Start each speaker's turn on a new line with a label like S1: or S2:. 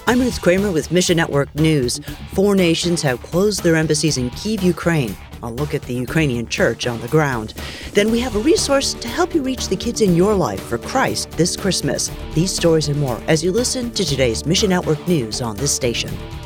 S1: I'm Ruth Kramer with Mission Network News. 4 nations have closed their embassies in Kyiv, Ukraine. I'll look at the Ukrainian church on the ground. Then we have a resource to help you reach the kids in your life for Christ this Christmas. These stories and more as you listen to today's Mission Network News on this station.